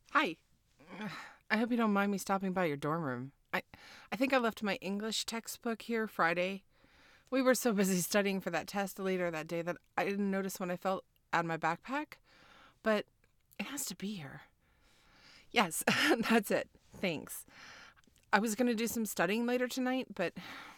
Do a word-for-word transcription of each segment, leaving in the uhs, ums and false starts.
Hi. I hope you don't mind me stopping by your dorm room. I, I think I left my English textbook here Friday. We were so busy studying for that test later that day that I didn't notice when I felt out of my backpack, but it has to be here. Yes, that's it. Thanks. I was going to do some studying later tonight, but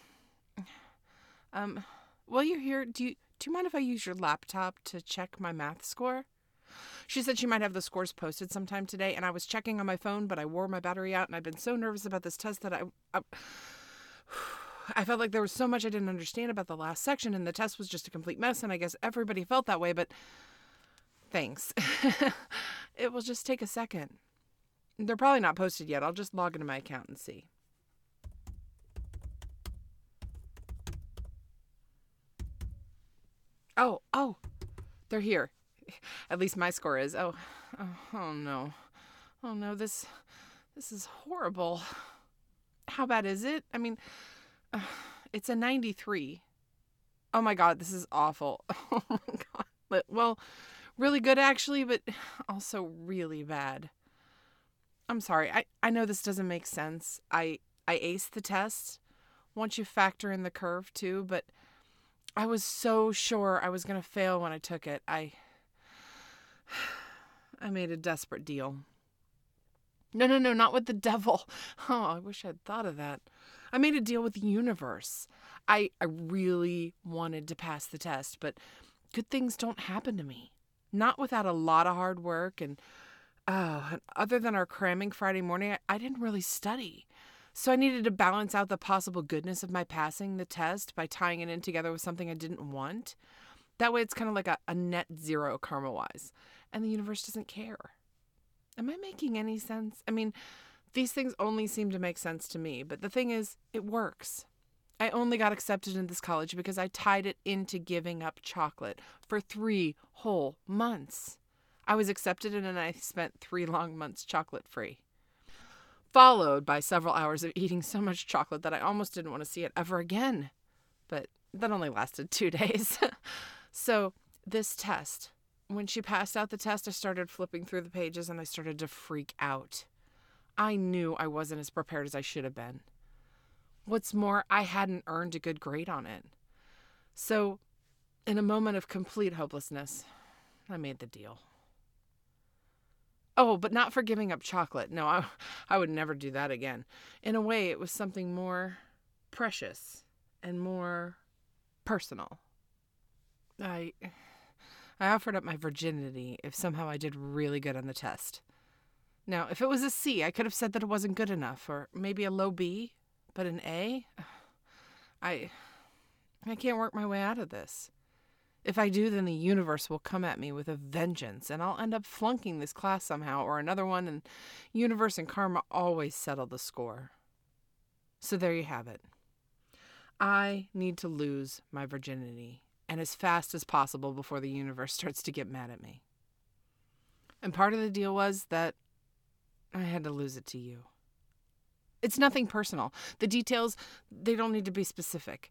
um while you're here, do you do you mind if I use your laptop to check my math score? She said she might have the scores posted sometime today, and I was checking on my phone, but I wore my battery out, and I've been so nervous about this test that I, I, I felt like there was so much I didn't understand about the last section, and the test was just a complete mess, and I guess everybody felt that way, but thanks. It will just take a second. They're probably not posted yet. I'll just log into my account and see. Oh, oh, they're here. At least my score is. Oh, oh, oh no. Oh no, this this is horrible. How bad is it? I mean, uh, it's a ninety-three. Oh my god, this is awful. Oh my god. Well, really good actually, but also really bad. I'm sorry. I, I know this doesn't make sense. I I aced the test once you factor in the curve too, but I was so sure I was going to fail when I took it. I I made a desperate deal. No, no, no, not with the devil. Oh, I wish I'd thought of that. I made a deal with the universe. I, I really wanted to pass the test, but good things don't happen to me. Not without a lot of hard work. And, oh, other than our cramming Friday morning, I, I didn't really study. So I needed to balance out the possible goodness of my passing the test by tying it in together with something I didn't want. That way it's kind of like a, a net zero karma wise. And the universe doesn't care. Am I making any sense? I mean, these things only seem to make sense to me, but the thing is, it works. I only got accepted in this college because I tied it into giving up chocolate for three whole months. I was accepted and then I spent three long months chocolate free, followed by several hours of eating so much chocolate that I almost didn't want to see it ever again. But that only lasted two days. So, this test, when she passed out the test, I started flipping through the pages and I started to freak out. I knew I wasn't as prepared as I should have been. What's more, I hadn't earned a good grade on it. So, in a moment of complete hopelessness, I made the deal. Oh, but not for giving up chocolate. No, I, I would never do that again. In a way, it was something more precious and more personal. I I offered up my virginity if somehow I did really good on the test. Now, if it was a C, I could have said that it wasn't good enough, or maybe a low B, but an A? I I can't work my way out of this. If I do, then the universe will come at me with a vengeance, and I'll end up flunking this class somehow or another one, and universe and karma always settle the score. So there you have it. I need to lose my virginity, and as fast as possible before the universe starts to get mad at me. And part of the deal was that I had to lose it to you. It's nothing personal. The details, they don't need to be specific.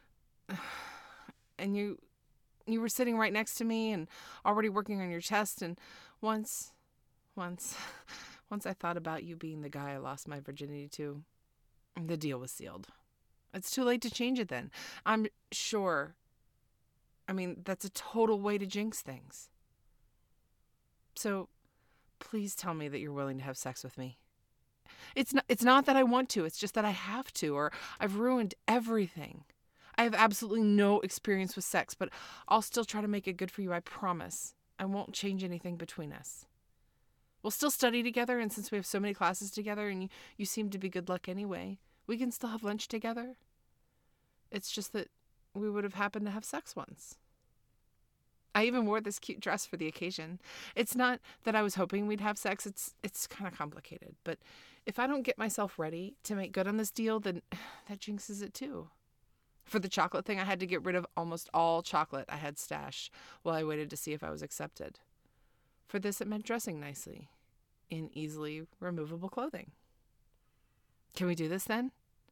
And you you were sitting right next to me and already working on your test, and once once once I thought about you being the guy I lost my virginity to, the deal was sealed. It's too late to change it then. I'm sure. I mean, that's a total way to jinx things. So, please tell me that you're willing to have sex with me. It's not, it's not that I want to, it's just that I have to, or I've ruined everything. I have absolutely no experience with sex, but I'll still try to make it good for you, I promise. I won't change anything between us. We'll still study together, and since we have so many classes together and you, you seem to be good luck anyway, we can still have lunch together. It's just that we would have happened to have sex once. I even wore this cute dress for the occasion. It's not that I was hoping we'd have sex. It's it's kind of complicated. But if I don't get myself ready to make good on this deal, then that jinxes it too. For the chocolate thing, I had to get rid of almost all chocolate I had stashed while I waited to see if I was accepted. For this, it meant dressing nicely in easily removable clothing. Can we do this then?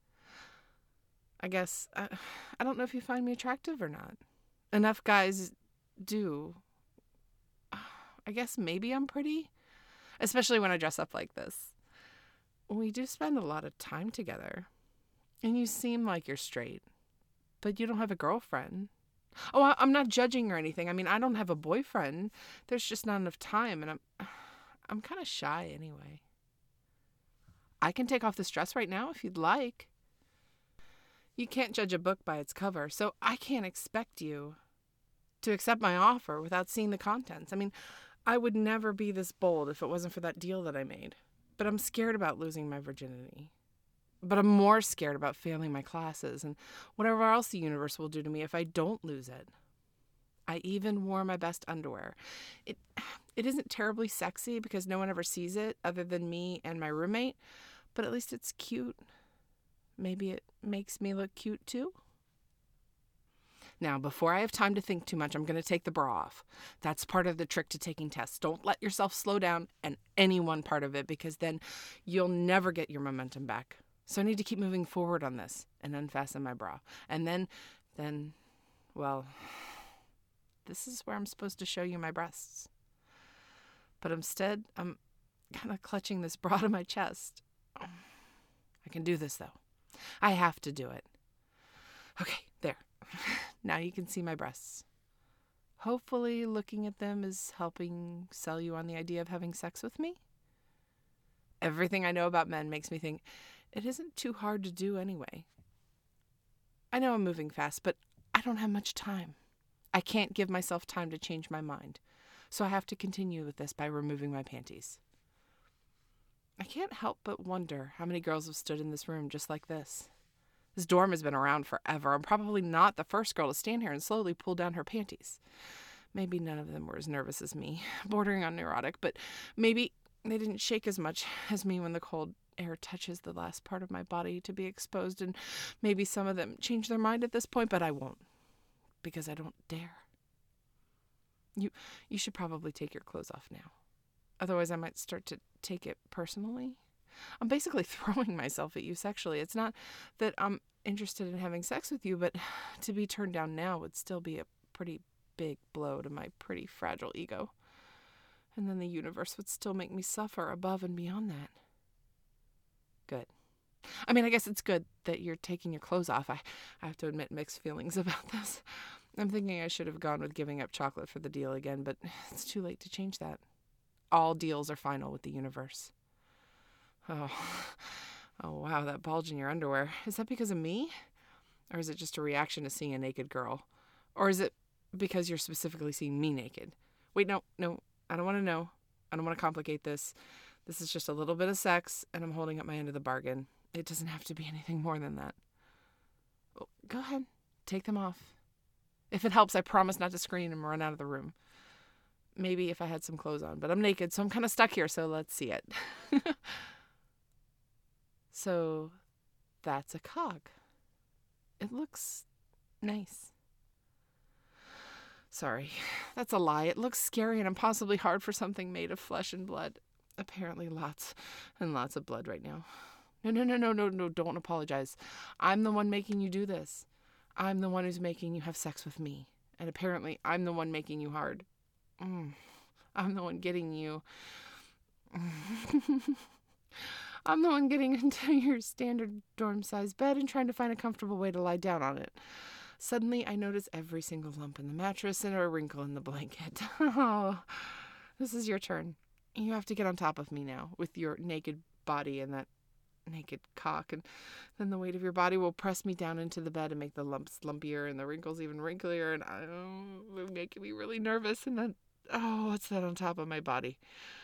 I guess, uh, I don't know if you find me attractive or not. Enough guys do. I guess maybe I'm pretty. especially when I dress up like this. We do spend a lot of time together, and you seem like you're straight, but you don't have a girlfriend. Oh, I- I'm not judging or anything. I mean, I don't have a boyfriend. There's just not enough time, and I'm I'm kind of shy anyway. I can take off this dress right now if you'd like. You can't judge a book by its cover, so I can't expect you to accept my offer without seeing the contents. I mean, I would never be this bold if it wasn't for that deal that I made. But I'm scared about losing my virginity. But I'm more scared about failing my classes and whatever else the universe will do to me if I don't lose it. I even wore my best underwear. It it isn't terribly sexy because no one ever sees it other than me and my roommate, but at least it's cute. Maybe it makes me look cute too. Now, before I have time to think too much, I'm going to take the bra off. That's part of the trick to taking tests. Don't let yourself slow down in any one part of it because then you'll never get your momentum back. So I need to keep moving forward on this and unfasten my bra. And then, then, well, this is where I'm supposed to show you my breasts. But instead, I'm kind of clutching this bra to my chest. I can do this, though. I have to do it. Okay, there. Now you can see my breasts. Hopefully looking at them is helping sell you on the idea of having sex with me. Everything I know about men makes me think it isn't too hard to do anyway. I know I'm moving fast, but I don't have much time. I can't give myself time to change my mind, so I have to continue with this by removing my panties. I can't help but wonder how many girls have stood in this room just like this. This dorm has been around forever. I'm probably not the first girl to stand here and slowly pull down her panties. Maybe none of them were as nervous as me, bordering on neurotic, but maybe they didn't shake as much as me when the cold air touches the last part of my body to be exposed, and maybe some of them change their mind at this point, but I won't, because I don't dare. You, you should probably take your clothes off now. Otherwise, I might start to take it personally. I'm basically throwing myself at you sexually. It's not that I'm interested in having sex with you, but to be turned down now would still be a pretty big blow to my pretty fragile ego. And then the universe would still make me suffer above and beyond that. Good. I mean, I guess it's good that you're taking your clothes off. I, I have to admit mixed feelings about this. I'm thinking I should have gone with giving up chocolate for the deal again, but it's too late to change that. All deals are final with the universe. Oh, oh wow, that bulge in your underwear. Is that because of me? Or is it just a reaction to seeing a naked girl? Or is it because you're specifically seeing me naked? Wait, no, no, I don't want to know. I don't want to complicate this. This is just a little bit of sex, and I'm holding up my end of the bargain. It doesn't have to be anything more than that. Oh, go ahead, take them off. If it helps, I promise not to scream and run out of the room. Maybe if I had some clothes on, but I'm naked, so I'm kind of stuck here, so let's see it. So that's a cog. It looks nice. Sorry, that's a lie. It looks scary and impossibly hard for something made of flesh and blood. Apparently lots and lots of blood right now. No, no, no, no, no, no, don't apologize. I'm the one making you do this. I'm the one who's making you have sex with me. And apparently I'm the one making you hard. Mm. I'm the one getting you... I'm the one getting into your standard dorm-sized bed and trying to find a comfortable way to lie down on it. Suddenly, I notice every single lump in the mattress and a wrinkle in the blanket. Oh, this is your turn. You have to get on top of me now with your naked body and that naked cock, and then the weight of your body will press me down into the bed and make the lumps lumpier and the wrinkles even wrinklier, and oh, it's making me really nervous. And then, oh, what's that on top of my body?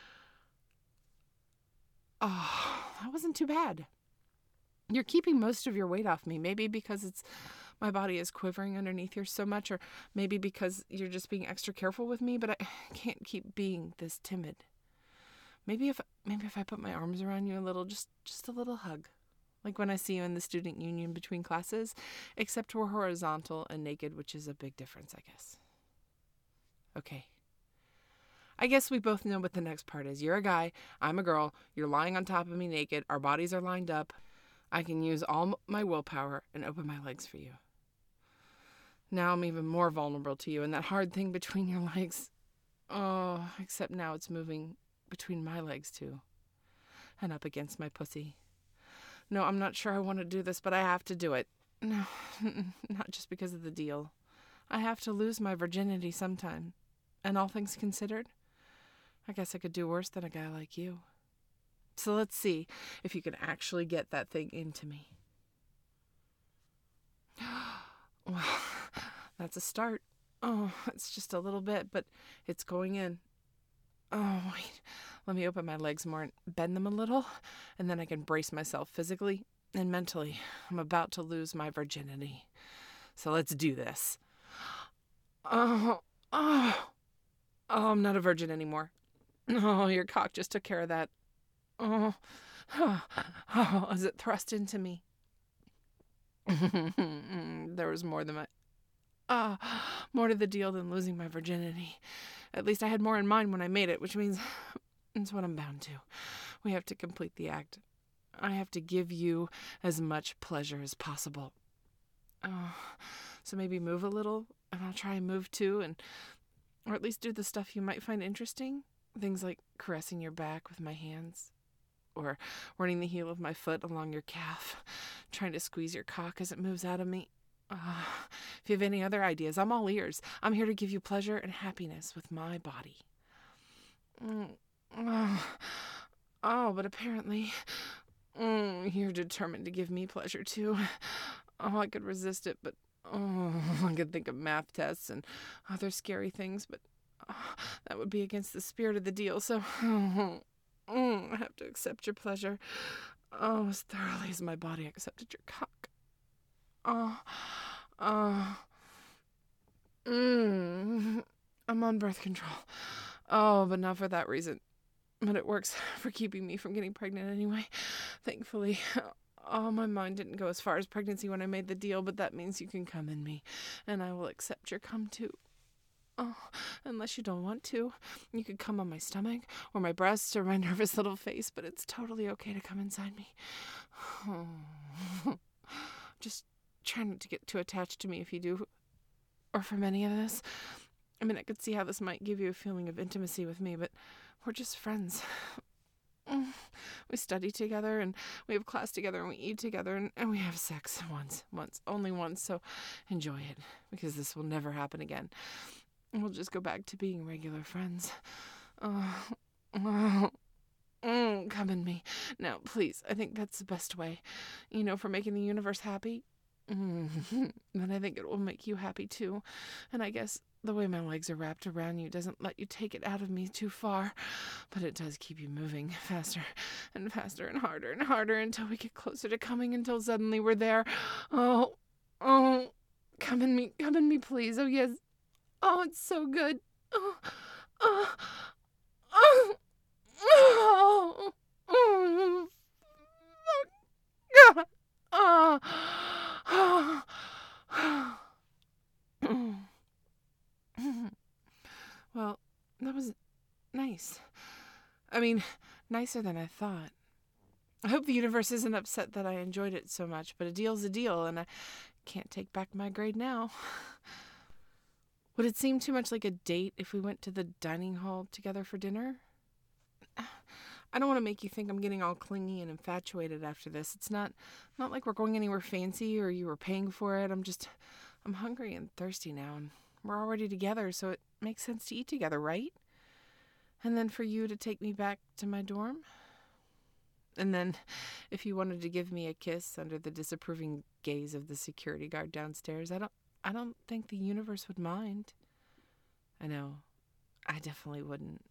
Oh, that wasn't too bad. You're keeping most of your weight off me, maybe because it's my body is quivering underneath here so much, or maybe because you're just being extra careful with me, but I can't keep being this timid. Maybe if maybe if I put my arms around you a little, just just a little hug. Like when I see you in the student union between classes, except we're horizontal and naked, which is a big difference, I guess. Okay. I guess we both know what the next part is. You're a guy, I'm a girl, you're lying on top of me naked, our bodies are lined up. I can use all my willpower and open my legs for you. Now I'm even more vulnerable to you, and that hard thing between your legs, oh, except now it's moving between my legs, too, and up against my pussy. No, I'm not sure I want to do this, but I have to do it. No, not just because of the deal. I have to lose my virginity sometime. And all things considered, I guess I could do worse than a guy like you. So let's see if you can actually get that thing into me. Well, that's a start. Oh, it's just a little bit, but it's going in. Oh, wait. Let me open my legs more and bend them a little, and then I can brace myself physically and mentally. I'm about to lose my virginity. So let's do this. Oh, oh, oh, I'm not a virgin anymore. Oh, your cock just took care of that. Oh, oh, oh as it thrust into me. There was more than my... Ah, uh, more to the deal than losing my virginity. At least I had more in mind when I made it, which means it's what I'm bound to. We have to complete the act. I have to give you as much pleasure as possible. Oh, so maybe move a little, and I'll try and move too, and or at least do the stuff you might find interesting. Things like caressing your back with my hands, or running the heel of my foot along your calf, trying to squeeze your cock as it moves out of me. Uh, if you have any other ideas, I'm all ears. I'm here to give you pleasure and happiness with my body. Mm, oh, oh, but apparently mm, you're determined to give me pleasure too. Oh, I could resist it, but oh, I could think of math tests and other scary things, but oh, that would be against the spirit of the deal, so oh, oh, I have to accept your pleasure. Oh, as thoroughly as my body accepted your cock. Oh, oh, mm, I'm on birth control. Oh, but not for that reason. But it works for keeping me from getting pregnant anyway. Thankfully, oh, my mind didn't go as far as pregnancy when I made the deal, but that means you can come in me, and I will accept your cum too. Oh, unless you don't want to. You could come on my stomach, or my breasts, or my nervous little face, but it's totally okay to come inside me. Oh. Just try not to get too attached to me if you do, or from any of this. I mean, I could see how this might give you a feeling of intimacy with me, but we're just friends. We study together, and we have class together, and we eat together, and, and we have sex once, once, only once, so enjoy it, because this will never happen again. We'll just go back to being regular friends. Oh, oh. Mm, come in me. Now, please, I think that's the best way. You know, for making the universe happy. Mm-hmm. And I think it will make you happy, too. And I guess the way my legs are wrapped around you doesn't let you take it out of me too far. But it does keep you moving faster and faster and harder and harder until we get closer to coming, until suddenly we're there. Oh, oh, come in me, come in me, please. Oh, yes. Oh, it's so good. Oh, oh, oh. Oh, oh, God. Oh, oh, oh. Well, that was nice. I mean, nicer than I thought. I hope the universe isn't upset that I enjoyed it so much, but a deal's a deal, and I can't take back my grade now. Would it seem too much like a date if we went to the dining hall together for dinner? I don't want to make you think I'm getting all clingy and infatuated after this. It's not not like we're going anywhere fancy or you were paying for it. I'm just, I'm hungry and thirsty now, and we're already together, so it makes sense to eat together, right? And then for you to take me back to my dorm? And then if you wanted to give me a kiss under the disapproving gaze of the security guard downstairs, I don't, I don't think the universe would mind. I know, I definitely wouldn't.